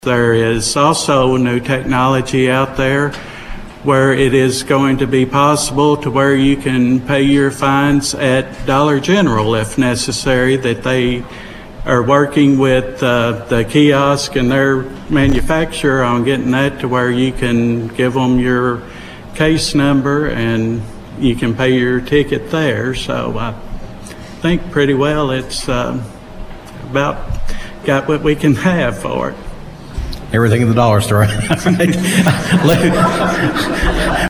There is also new technology out there where it is going to be possible to where you can pay your fines at Dollar General if necessary, that they are working with the kiosk and their manufacturer on getting that to where you can give them your case number and you can pay your ticket there. So I think pretty well it's about got what we can have for it. Everything in the dollar store.